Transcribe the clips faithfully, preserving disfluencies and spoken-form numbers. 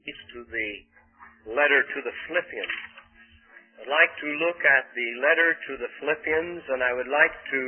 to the letter to the Philippians. I'd like to look at the letter to the Philippians, and I would like to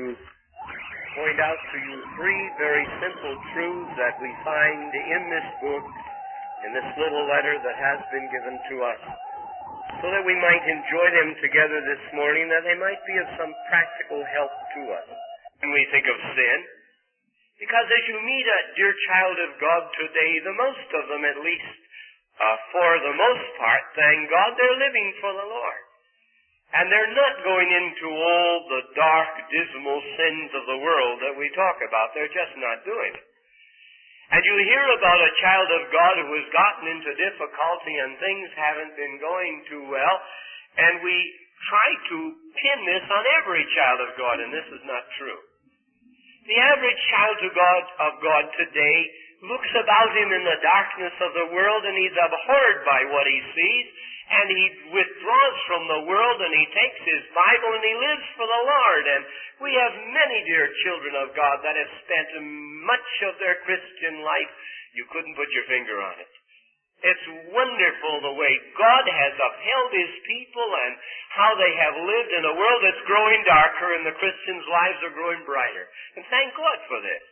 point out to you three very simple truths that we find in this book, in this little letter that has been given to us, so that we might enjoy them together this morning, that they might be of some practical help to us when we think of sin. Because as you meet a dear child of God today, the most of them, at least uh, for the most part, thank God, they're living for the Lord. And they're not going into all the dark, dismal sins of the world that we talk about. They're just not doing it. And you hear about a child of God who has gotten into difficulty and things haven't been going too well, and we try to pin this on every child of God, and this is not true. The average child of God, of God today looks about him in the darkness of the world, and he's abhorred by what he sees, and he withdraws from the world, and he takes his Bible, and he lives for the Lord. And we have many dear children of God that have spent much of their Christian life. You couldn't put your finger on it. It's wonderful the way God has upheld His people and how they have lived in a world that's growing darker, and the Christians' lives are growing brighter. And thank God for this.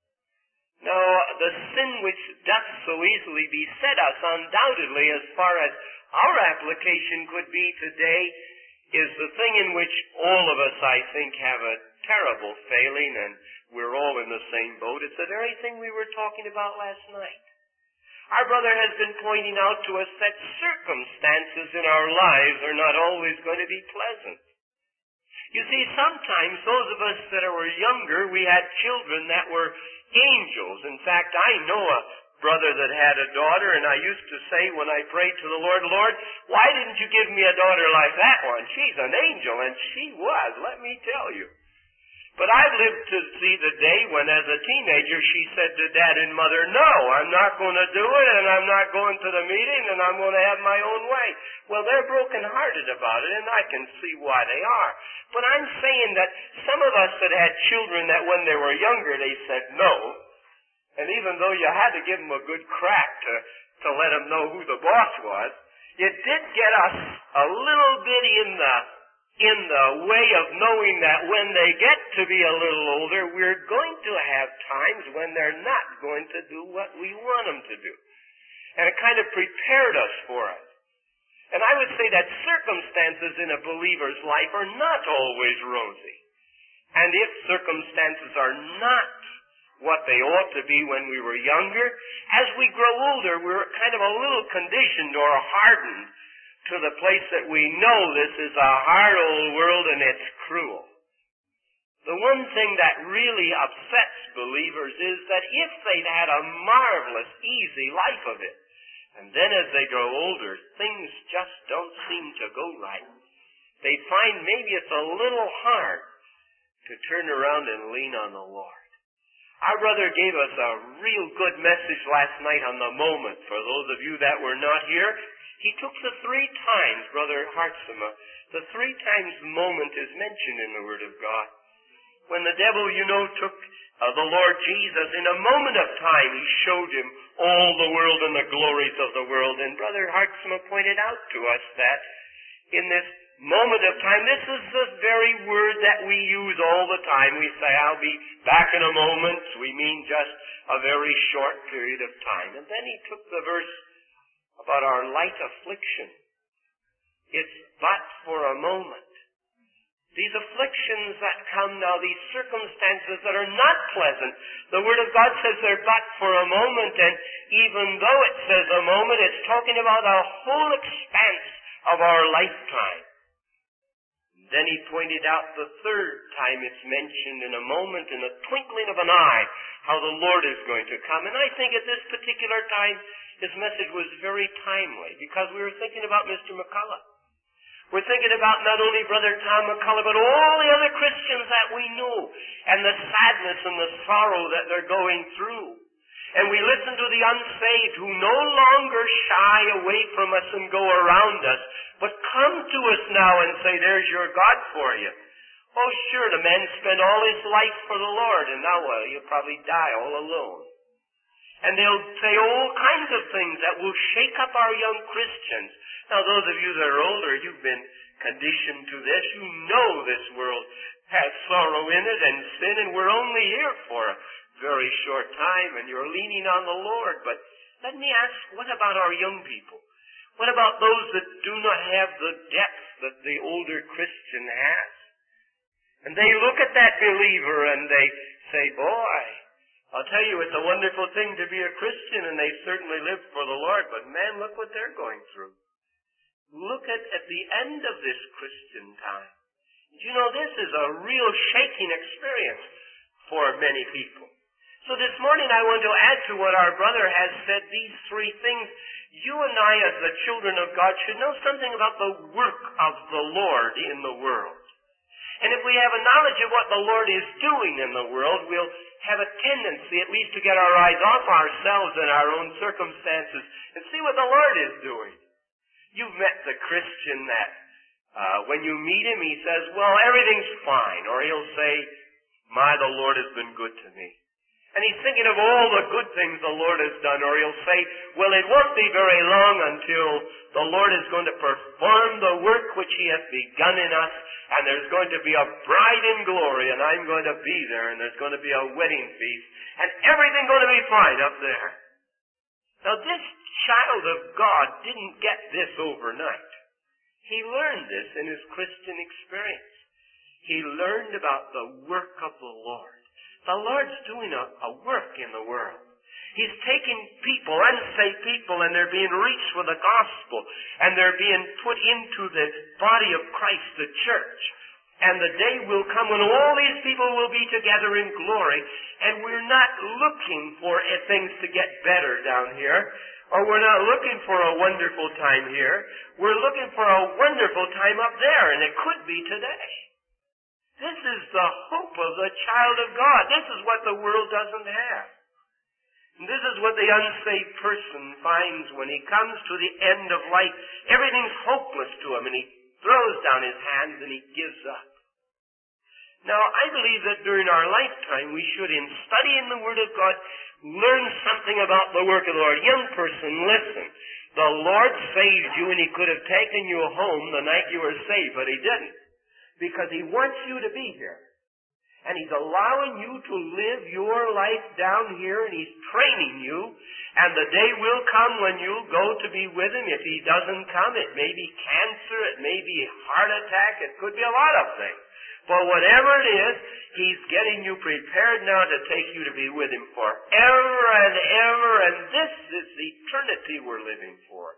Now, the sin which doth so easily beset us, undoubtedly, as far as our application could be today, is the thing in which all of us, I think, have a terrible failing, and we're all in the same boat. It's the very thing we were talking about last night. Our brother has been pointing out to us that circumstances in our lives are not always going to be pleasant. You see, sometimes those of us that were younger, we had children that were angels. In fact, I know a brother that had a daughter, and I used to say when I prayed to the Lord, Lord, why didn't you give me a daughter like that one? She's an angel, and she was, let me tell you. But I've lived to see the day when, as a teenager, she said to Dad and Mother, no, I'm not going to do it, and I'm not going to the meeting, and I'm going to have my own way. Well, they're broken-hearted about it, and I can see why they are. But I'm saying that some of us that had children that when they were younger, they said no, and even though you had to give them a good crack to, to let them know who the boss was, it did get us a little bit in the in the way of knowing that when they get to be a little older, we're going to have times when they're not going to do what we want them to do. And it kind of prepared us for it. And I would say that circumstances in a believer's life are not always rosy. And if circumstances are not what they ought to be when we were younger, as we grow older, we're kind of a little conditioned or hardened to the place that we know this is a hard old world and it's cruel. The one thing that really upsets believers is that if they'd had a marvelous, easy life of it, and then as they grow older, things just don't seem to go right, they find maybe it's a little hard to turn around and lean on the Lord. Our brother gave us a real good message last night on the moment. For those of you that were not here, he took the three times, Brother Hartzema, the three times moment is mentioned in the Word of God. When the devil, you know, took uh, the Lord Jesus, in a moment of time, he showed him all the world and the glories of the world. And Brother Hartzema pointed out to us that in this moment of time, this is the very word that we use all the time. We say, I'll be back in a moment. We mean just a very short period of time. And then he took the verse about our light affliction. It's but for a moment. These afflictions that come now, these circumstances that are not pleasant, the Word of God says they're but for a moment, and even though it says a moment, it's talking about a whole expanse of our lifetime. Then he pointed out the third time it's mentioned in a moment, in a twinkling of an eye, how the Lord is going to come. And I think at this particular time, his message was very timely, because we were thinking about Mister McCullough. We're thinking about not only Brother Tom McCullough, but all the other Christians that we knew, and the sadness and the sorrow that they're going through. And we listen to the unsaved who no longer shy away from us and go around us, but come to us now and say, there's your God for you. Oh, sure, the man spent all his life for the Lord, and now, well, he'll probably die all alone. And they'll say all kinds of things that will shake up our young Christians. Now, those of you that are older, you've been conditioned to this. You know this world has sorrow in it and sin, and we're only here for a very short time, and you're leaning on the Lord. But let me ask, what about our young people? What about those that do not have the depth that the older Christian has? And they look at that believer and they say, boy, I'll tell you, it's a wonderful thing to be a Christian, and they certainly live for the Lord, but man, look what they're going through. Look at, at the end of this Christian time. You know, this is a real shaking experience for many people. So this morning I want to add to what our brother has said, these three things. You and I, as the children of God, should know something about the work of the Lord in the world. And if we have a knowledge of what the Lord is doing in the world, we'll have a tendency at least to get our eyes off ourselves and our own circumstances and see what the Lord is doing. You've met the Christian that uh, when you meet him, he says, well, everything's fine. Or he'll say, my, the Lord has been good to me. And he's thinking of all the good things the Lord has done. Or he'll say, well, it won't be very long until the Lord is going to perform the work which he has begun in us, and there's going to be a bride in glory, and I'm going to be there, and there's going to be a wedding feast, and everything's going to be fine up there. Now, this child of God didn't get this overnight. He learned this in his Christian experience. He learned about the work of the Lord. The Lord's doing a, a work in the world. He's taking people, unsaved people, and they're being reached with the gospel, and they're being put into the body of Christ, the church. And the day will come when all these people will be together in glory, and we're not looking for things to get better down here, or we're not looking for a wonderful time here. We're looking for a wonderful time up there, and it could be today. This is the hope of the child of God. This is what the world doesn't have. And this is what the unsaved person finds when he comes to the end of life. Everything's hopeless to him, and he throws down his hands and he gives up. Now, I believe that during our lifetime we should, in studying the Word of God, learn something about the work of the Lord. Young person, listen. The Lord saved you, and he could have taken you home the night you were saved, but he didn't. Because he wants you to be here. And he's allowing you to live your life down here, and he's training you. And the day will come when you'll go to be with him. If he doesn't come, it may be cancer, it may be heart attack, it could be a lot of things. But whatever it is, he's getting you prepared now to take you to be with him forever and ever. And this is the eternity we're living for.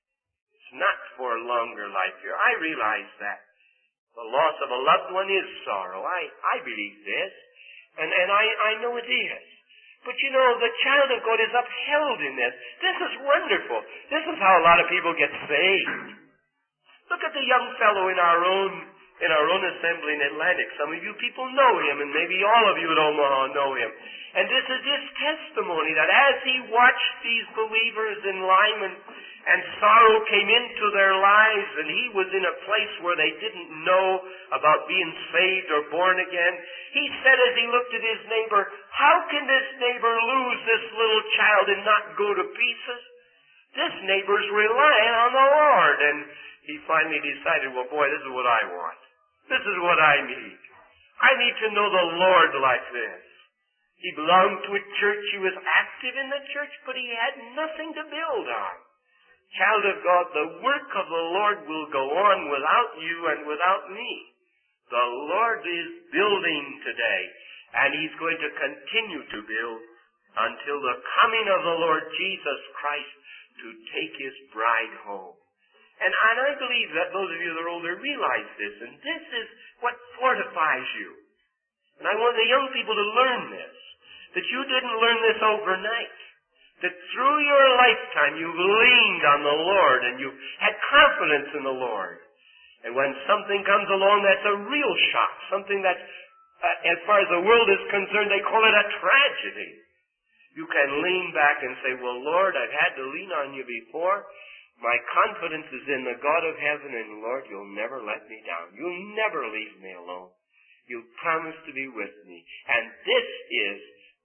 It's not for a longer life here. I realize that. The loss of a loved one is sorrow. I, I believe this. And, and I, I know it is. But you know, the child of God is upheld in this. This is wonderful. This is how a lot of people get saved. Look at the young fellow in our own in our own assembly in Atlantic. Some of you people know him, and maybe all of you at Omaha know him. And this is his testimony that as he watched these believers in Lyman, and sorrow came into their lives, and he was in a place where they didn't know about being saved or born again, he said as he looked at his neighbor, how can this neighbor lose this little child and not go to pieces? This neighbor's relying on the Lord. And he finally decided, well, boy, this is what I want. This is what I need. I need to know the Lord like this. He belonged to a church. He was active in the church, but he had nothing to build on. Child of God, the work of the Lord will go on without you and without me. The Lord is building today, and he's going to continue to build until the coming of the Lord Jesus Christ to take his bride home. And, and I believe that those of you that are older realize this, and this is what fortifies you. And I want the young people to learn this, that you didn't learn this overnight. That through your lifetime you've leaned on the Lord and you've had confidence in the Lord. And when something comes along that's a real shock, something that's, uh, as far as the world is concerned, they call it a tragedy. You can lean back and say, well, Lord, I've had to lean on you before. My confidence is in the God of heaven, and Lord, you'll never let me down. You'll never leave me alone. You promised to be with me. And this is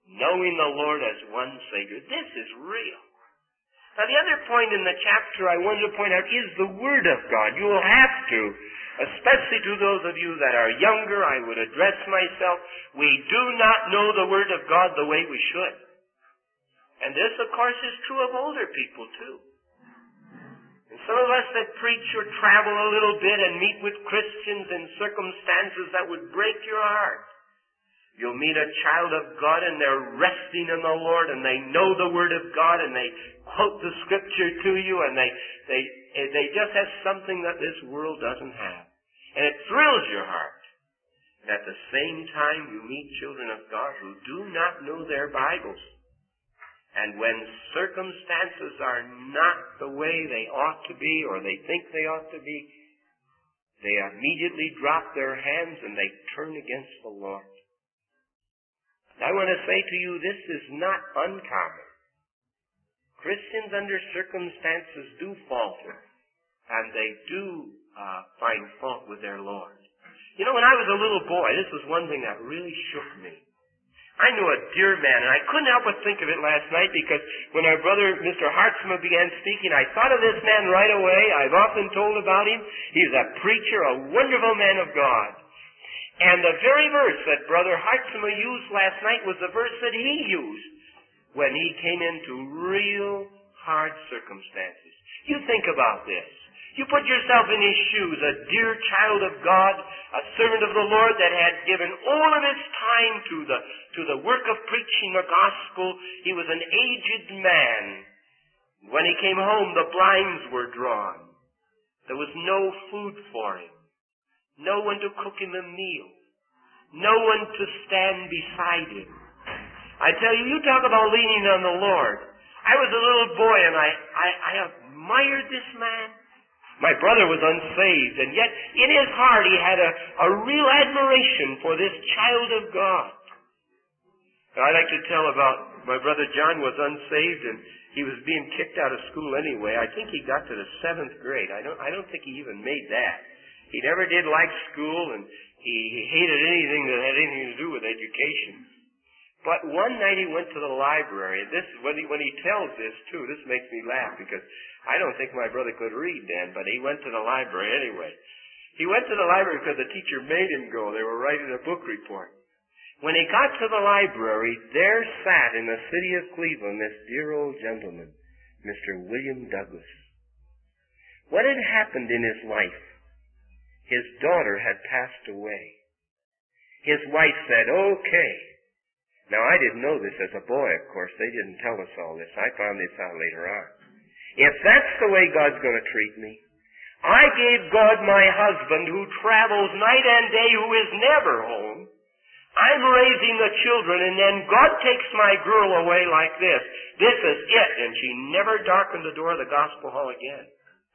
knowing the Lord as one Savior. This is real. Now, the other point in the chapter I wanted to point out is the Word of God. You will have to, especially to those of you that are younger, I would address myself. We do not know the Word of God the way we should. And this, of course, is true of older people, too. And some of us that preach or travel a little bit and meet with Christians in circumstances that would break your heart. You'll meet a child of God and they're resting in the Lord and they know the Word of God and they quote the Scripture to you and they, they, they just have something that this world doesn't have. And it thrills your heart. And at the same time, you meet children of God who do not know their Bibles. And when circumstances are not the way they ought to be or they think they ought to be, they immediately drop their hands and they turn against the Lord. I want to say to you, this is not uncommon. Christians under circumstances do falter, and they do uh, find fault with their Lord. You know, when I was a little boy, this was one thing that really shook me. I knew a dear man, and I couldn't help but think of it last night because when our brother, Mister Hartzma, began speaking, I thought of this man right away. I've often told about him. He's a preacher, a wonderful man of God. And the very verse that Brother Hartzma used last night was the verse that he used when he came into real hard circumstances. You think about this. You put yourself in his shoes, a dear child of God, a servant of the Lord that had given all of his time to the, to the work of preaching the gospel. He was an aged man. When he came home, the blinds were drawn. There was no food for him. No one to cook him a meal. No one to stand beside him. I tell you, you talk about leaning on the Lord. I was a little boy and I, I, I admired this man. My brother was unsaved, and yet in his heart he had a, a real admiration for this child of God. I like to tell about my brother John was unsaved and he was being kicked out of school anyway. I think he got to the seventh grade. I don't, I don't think he even made that. He never did like school, and he, he hated anything that had anything to do with education. But one night he went to the library, and this when he when he tells this too, this makes me laugh because I don't think my brother could read then, but he went to the library anyway. He went to the library because the teacher made him go. They were writing a book report. When he got to the library, there sat in the city of Cleveland this dear old gentleman, Mister William Douglas. What had happened in his life? His daughter had passed away. His wife said, okay. Now, I didn't know this as a boy, of course. They didn't tell us all this. I found this out later on. If that's the way God's going to treat me, I gave God my husband who travels night and day, who is never home. I'm raising the children, and then God takes my girl away like this. This is it. And she never darkened the door of the gospel hall again.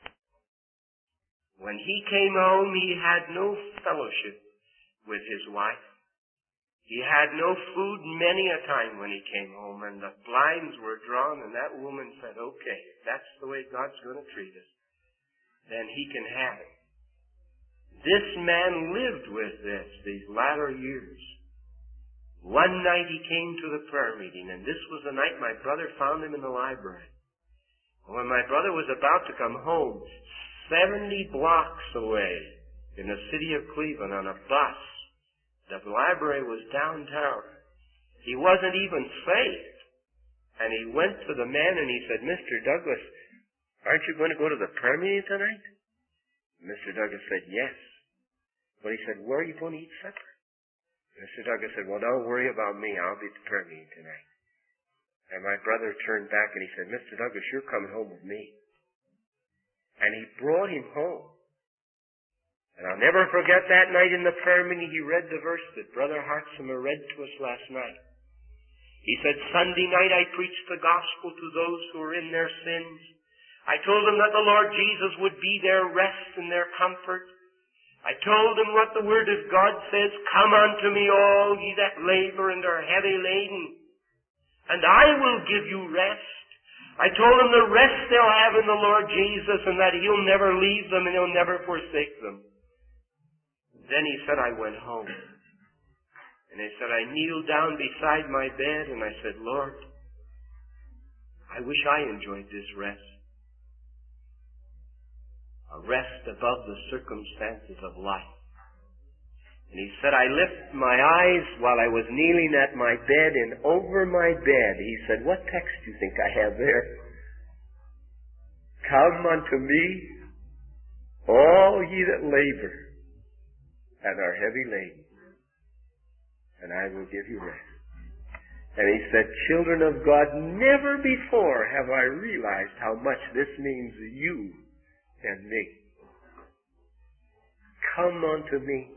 When he came home, he had no fellowship with his wife. He had no food many a time when he came home, and the blinds were drawn, and that woman said, okay, if that's the way God's going to treat us, then he can have it. This man lived with this these latter years. One night he came to the prayer meeting, and this was the night my brother found him in the library. When my brother was about to come home, seventy blocks away in the city of Cleveland on a bus, the library was downtown. He wasn't even saved. And he went to the man and he said, Mister Douglas, aren't you going to go to the prayer meeting tonight? Mister Douglas said, yes. Well, he said, where are you going to eat supper? Mister Douglas said, well, don't worry about me. I'll be at the prayer meeting tonight. And my brother turned back and he said, Mister Douglas, you're coming home with me. And he brought him home. And I'll never forget that night in the prayer meeting, he read the verse that Brother Hartzma read to us last night. He said, Sunday night I preached the gospel to those who are in their sins. I told them that the Lord Jesus would be their rest and their comfort. I told them what the Word of God says, come unto me all ye that labor and are heavy laden, and I will give you rest. I told them the rest they'll have in the Lord Jesus and that He'll never leave them and He'll never forsake them. Then he said, I went home. And he said, I kneeled down beside my bed and I said, Lord, I wish I enjoyed this rest. A rest above the circumstances of life. And he said, I lift my eyes while I was kneeling at my bed, and over my bed, he said, what text do you think I have there? Come unto me, all ye that labor and are heavy laden, and I will give you rest. And he said, children of God, never before have I realized how much this means to you and me. Come unto me,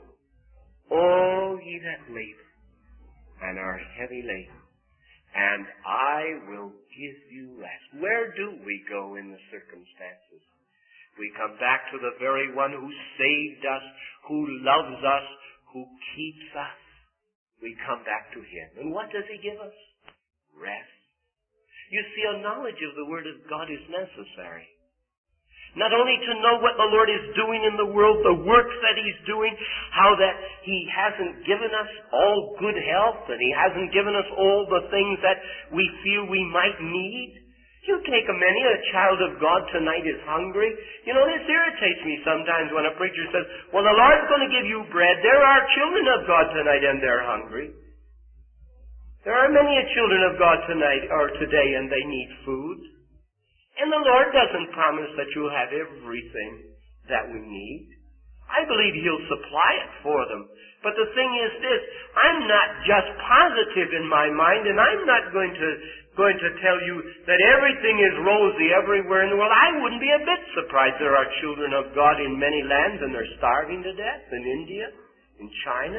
all ye that labor and are heavy laden, and I will give you rest. Where do we go in the circumstances? We come back to the very one who saved us, who loves us, who keeps us. We come back to him. And what does he give us? Rest. You see, a knowledge of the Word of God is necessary. Not only to know what the Lord is doing in the world, the works that he's doing, how that he hasn't given us all good health, and he hasn't given us all the things that we feel we might need. You take a many, a child of God tonight is hungry. You know, this irritates me sometimes when a preacher says, well, the Lord's going to give you bread. There are children of God tonight and they're hungry. There are many children of God tonight or today and they need food. And the Lord doesn't promise that you'll have everything that we need. I believe he'll supply it for them. But the thing is this, I'm not just positive in my mind, and I'm not going to going to tell you that everything is rosy everywhere in the world. I wouldn't be a bit surprised there are children of God in many lands and they're starving to death in India, in China.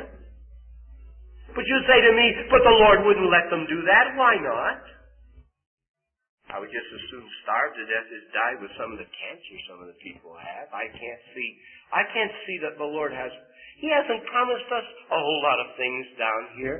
But you say to me, but the Lord wouldn't let them do that. Why not? I would just as soon starve to death as die with some of the cancer some of the people have. I can't see, I can't see that the Lord has, he hasn't promised us a whole lot of things down here.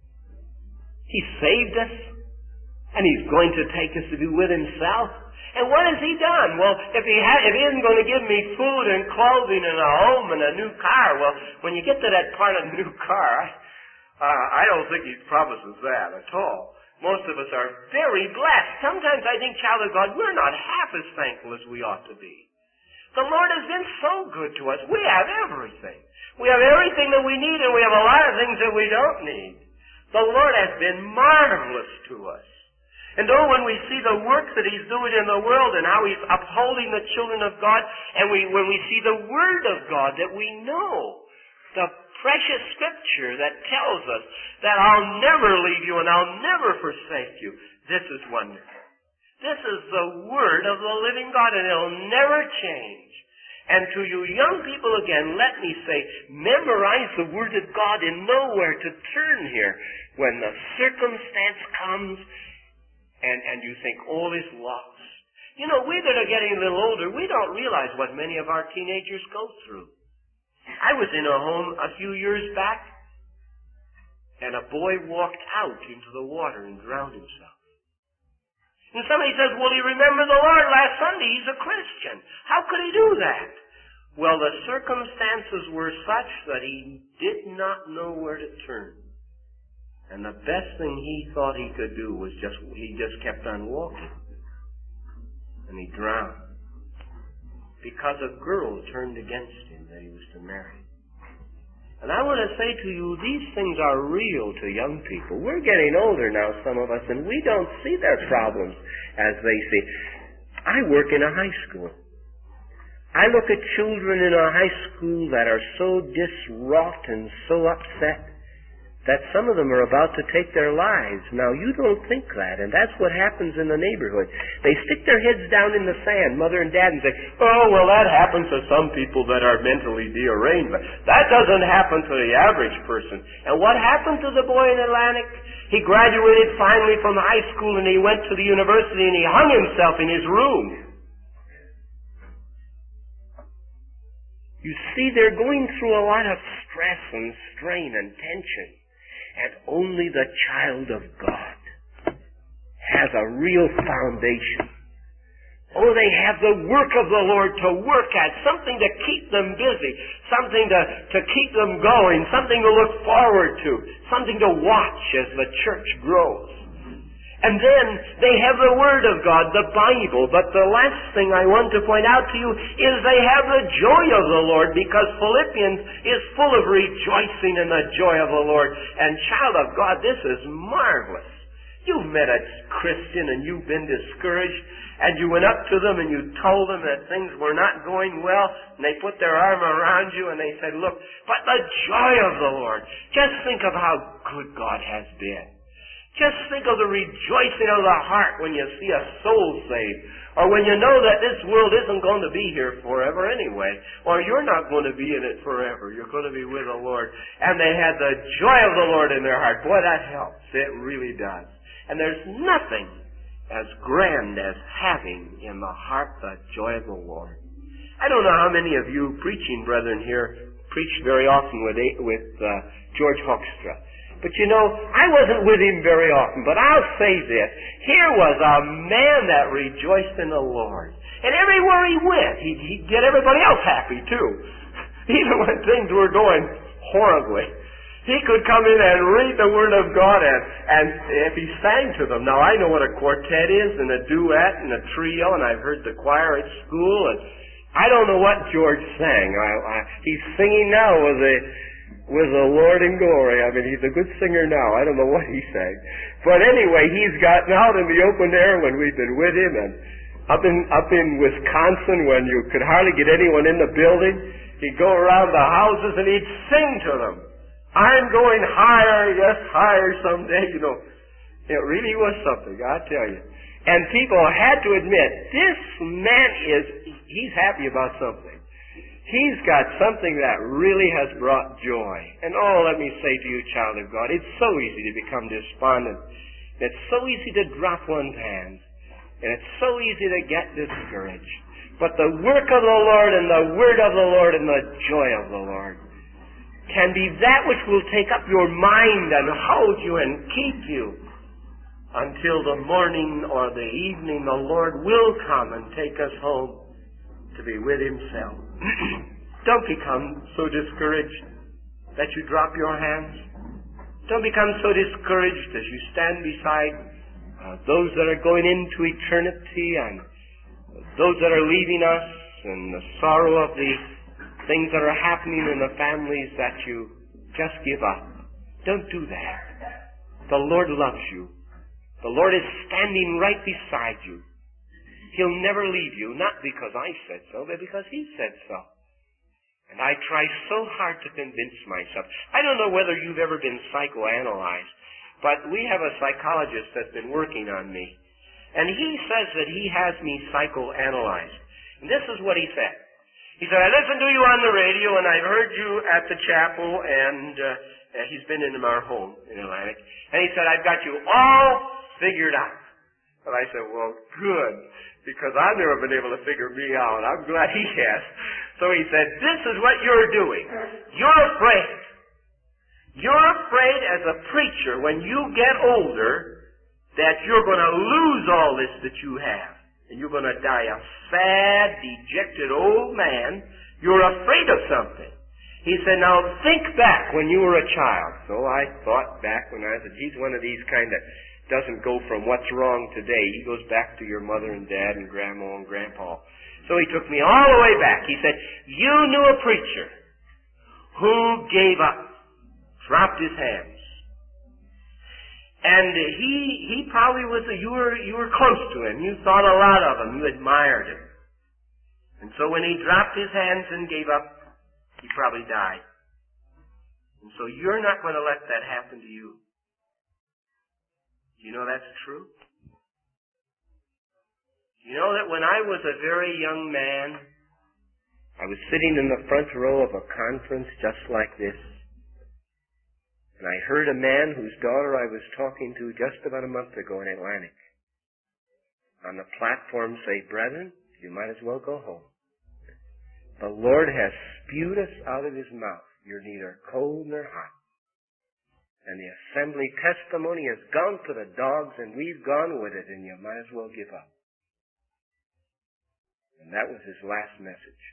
He saved us, and he's going to take us to be with himself. And what has he done? Well, if he, ha- if he isn't going to give me food and clothing and a home and a new car, well, when you get to that part of the new car, uh, I don't think he promises that at all. Most of us are very blessed. Sometimes I think, child of God, we're not half as thankful as we ought to be. The Lord has been so good to us. We have everything. We have everything that we need, and we have a lot of things that we don't need. The Lord has been marvelous to us. And oh, when we see the work that he's doing in the world and how he's upholding the children of God, and we when we see the Word of God that we know, the precious Scripture that tells us that I'll never leave you and I'll never forsake you. This is wonderful. This is the Word of the living God, and it'll never change. And to you young people again, let me say, memorize the Word of God and know where to turn here when the circumstance comes and, and you think all is lost. You know, we that are getting a little older, we don't realize what many of our teenagers go through. I was in a home a few years back, and a boy walked out into the water and drowned himself. And somebody says, well, he remembered the Lord last Sunday. He's a Christian. How could he do that? Well, the circumstances were such that he did not know where to turn. And the best thing he thought he could do was just, he just kept on walking. And he drowned. Because a girl turned against him that he was to marry. And I want to say to you, these things are real to young people. We're getting older now, some of us, and we don't see their problems as they see. I work in a high school. I look at children in a high school that are so distraught and so upset that some of them are about to take their lives. Now, you don't think that, and that's what happens in the neighborhood. They stick their heads down in the sand, mother and dad, and say, oh, well, that happens to some people that are mentally deranged, but that doesn't happen to the average person. And what happened to the boy in Atlantic? He graduated finally from high school, and he went to the university, and he hung himself in his room. You see, they're going through a lot of stress and strain and tension. And only the child of God has a real foundation Oh, they have the work of the Lord to work at, something to keep them busy, something to, to keep them going, something to look forward to, something to watch as the church grows. And then they have the Word of God, the Bible. But the last thing I want to point out to you is they have the joy of the Lord, because Philippians is full of rejoicing in the joy of the Lord. And child of God, this is marvelous. You've met a Christian and you've been discouraged, and you went up to them and you told them that things were not going well, and they put their arm around you and they said, look, but the joy of the Lord. Just think of how good God has been. Just think of the rejoicing of the heart when you see a soul saved, or when you know that this world isn't going to be here forever anyway, or you're not going to be in it forever. You're going to be with the Lord. And they had the joy of the Lord in their heart. Boy, that helps. It really does. And there's nothing as grand as having in the heart the joy of the Lord. I don't know how many of you preaching brethren here preach very often with, with uh, George Hoekstra. But you know, I wasn't with him very often, but I'll say this. Here was a man that rejoiced in the Lord. And everywhere he went, he'd, he'd get everybody else happy too. Even when things were going horribly. He could come in and read the Word of God, and, and if he sang to them. Now, I know what a quartet is, and a duet, and a trio, and I've heard the choir at school, and I don't know what George sang. I, I, he's singing now with the... with the Lord in glory. I mean, he's a good singer now. I don't know what he sang. But anyway, he's gotten out in the open air when we've been with him, and up in, up in Wisconsin when you could hardly get anyone in the building, he'd go around the houses and he'd sing to them. I'm going higher, yes, higher someday, you know. It really was something, I tell you. And people had to admit, this man is, he's happy about something. He's got something that really has brought joy. And oh, let me say to you, child of God, it's so easy to become despondent. It's so easy to drop one's hands. And it's so easy to get discouraged. But the work of the Lord and the Word of the Lord and the joy of the Lord can be that which will take up your mind and hold you and keep you until the morning or the evening. The Lord will come and take us home to be with Himself. Don't become so discouraged that you drop your hands. Don't become so discouraged as you stand beside uh, those that are going into eternity and those that are leaving us, and the sorrow of the things that are happening in the families that you just give up. Don't do that. The Lord loves you. The Lord is standing right beside you. He'll never leave you, not because I said so, but because He said so. And I try so hard to convince myself. I don't know whether you've ever been psychoanalyzed, but we have a psychologist that's been working on me. And he says that he has me psychoanalyzed. And this is what he said. He said, I listened to you on the radio, and I've heard you at the chapel, and uh, he's been in our home in Atlantic. And he said, I've got you all figured out. And I said, well, good, because I've never been able to figure me out. I'm glad he has. So he said, this is what you're doing. You're afraid. You're afraid as a preacher when you get older that you're going to lose all this that you have. And you're going to die a sad, dejected old man. You're afraid of something. He said, now think back when you were a child. So I thought back when I was a, he's one of these kind of doesn't go from what's wrong today. He goes back to your mother and dad and grandma and grandpa. So he took me all the way back. He said, you knew a preacher who gave up, dropped his hands. And he he probably was, a, you were you were close to him. You thought a lot of him. You admired him. And so when he dropped his hands and gave up, he probably died. And so you're not going to let that happen to you. You know that's true? You know that when I was a very young man, I was sitting in the front row of a conference just like this, and I heard a man whose daughter I was talking to just about a month ago in Atlantic on the platform say, brethren, you might as well go home. The Lord has spewed us out of His mouth. You're neither cold nor hot. And the assembly testimony has gone to the dogs, and we've gone with it, and you might as well give up. And that was his last message.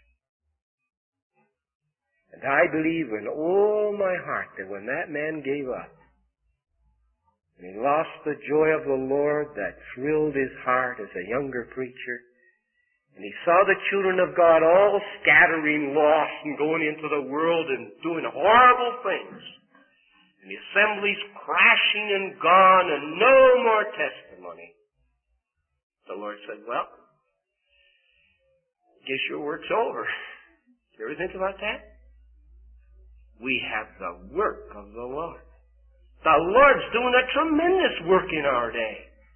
And I believe with all my heart that when that man gave up, and he lost the joy of the Lord that thrilled his heart as a younger preacher, and he saw the children of God all scattering lost and going into the world and doing horrible things, and the assemblies crashing and gone and no more testimony, the Lord said, well, guess your work's over. You ever think about that? We have the work of the Lord. The Lord's doing a tremendous work in our day.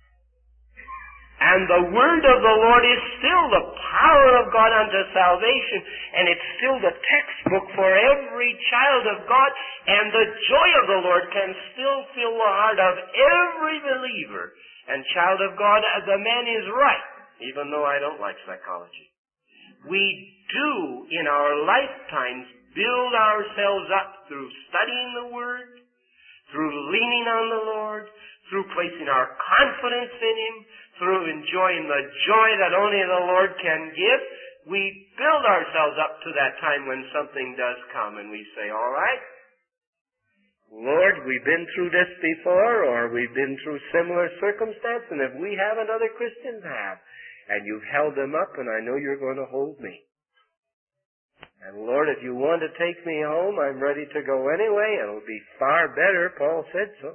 And the word of the Lord is still the power of God unto salvation, and it's still the textbook for every child of God, and the joy of the Lord can still fill the heart of every believer and child of God. The man is right, even though I don't like psychology. We do, in our lifetimes, build ourselves up through studying the Word, through leaning on the Lord, through placing our confidence in Him, through enjoying the joy that only the Lord can give. We build ourselves up to that time when something does come and we say, all right, Lord, we've been through this before, or we've been through similar circumstance, and if we haven't, other Christians have. And you've held them up, and I know you're going to hold me. And Lord, if you want to take me home, I'm ready to go anyway. It'll be far better. Paul said so.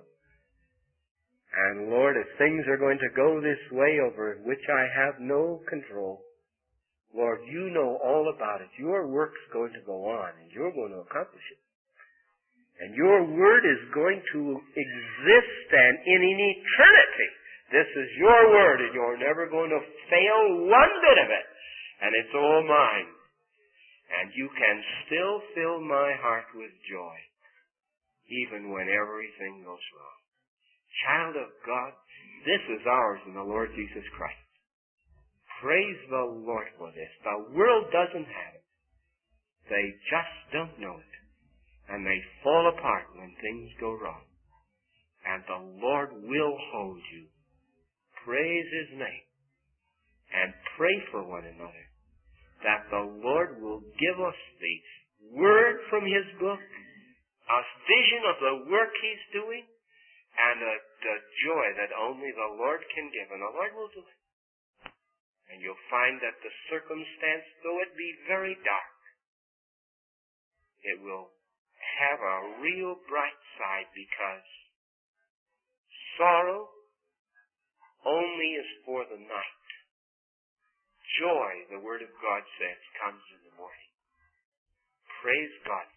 And Lord, if things are going to go this way over which I have no control, Lord, you know all about it. Your work's going to go on, and you're going to accomplish it. And your word is going to exist and in an eternity. This is your word, and you're never going to fail one bit of it. And it's all mine. And you can still fill my heart with joy, even when everything goes wrong. Child of God, this is ours in the Lord Jesus Christ. Praise the Lord for this. The world doesn't have it. They just don't know it. And they fall apart when things go wrong. And the Lord will hold you. Praise His name. And pray for one another, that the Lord will give us the word from His book, a vision of the work He's doing, and a, a joy that only the Lord can give. And the Lord will do it. And you'll find that the circumstance, though it be very dark, it will have a real bright side, because sorrow only is for the night. Joy, the Word of God says, comes in the morning. Praise God